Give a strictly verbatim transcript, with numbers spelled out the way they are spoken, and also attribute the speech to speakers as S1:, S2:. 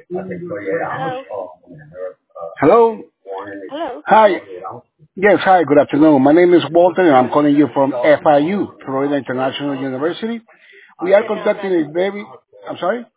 S1: Hello.
S2: Hello?
S1: Hello.
S2: Hi. Yes, hi, good afternoon. My name is Walter and I'm calling you from F I U, Florida International University. We are
S1: Yes,
S2: conducting
S1: ma'am.
S2: a very, I'm sorry?